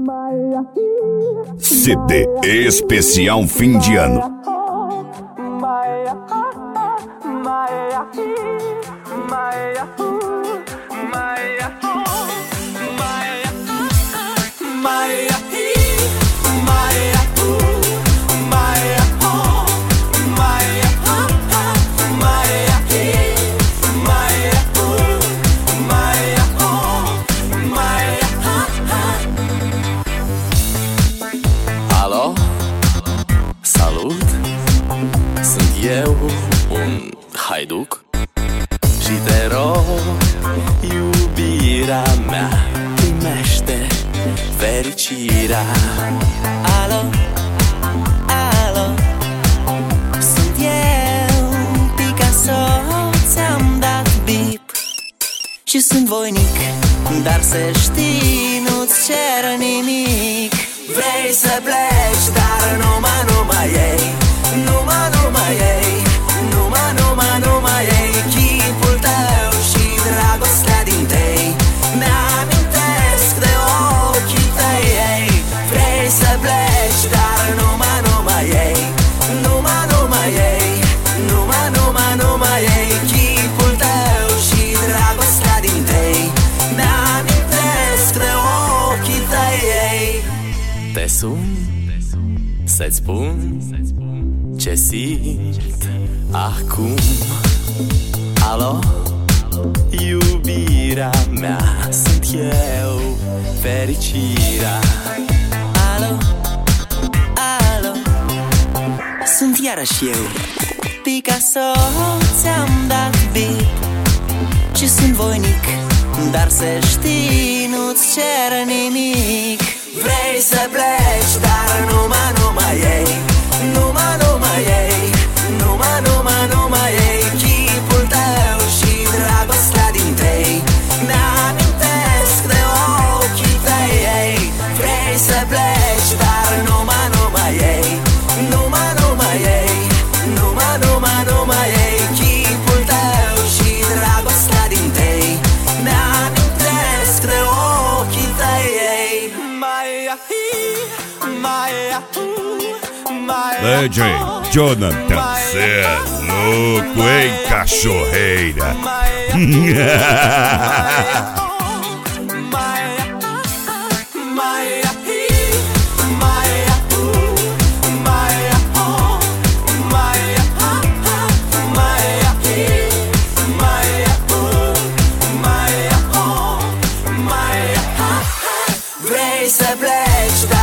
CD especial fim de ano. Eu un haiduc și te rog, iubirea mea, primește fericirea. Alo, alo, sunt eu, Picasso, ți-am dat bip și sunt voinic, dar să știi, nu-ți cer nimic. Vrei să pleci, dar numai ei, numai ei, numai ei, chipul tău și dragostea din tei mi-amintesc de ochii tăi, ei. Vrei să pleci, dar numai ei, numai ei, numai ei, chipul tău și dragostea din tei mi-amintesc de ochii tăi, ei. Te sun să-ți spun ce simt acum. Alo, iubirea mea, sunt eu, fericirea. Alo, alo, sunt iarăși eu, Picasso, ți-am dat bip și sunt voinic, dar să știi, nu-ți cer nimic. Vrei să pleci, dar numai ei, numai ei, numai ei, chipul tău și dragostea din tei mi-amintesc de ochii tăi, ei. Vrei să pleci, dar numai ei, numai ei, numai ei, chipul tău și dragostea din tei mi-amintesc de ochii tăi, ei. DJ Jonathan cê é louco, hein, cachorreira? Vrei să pleci,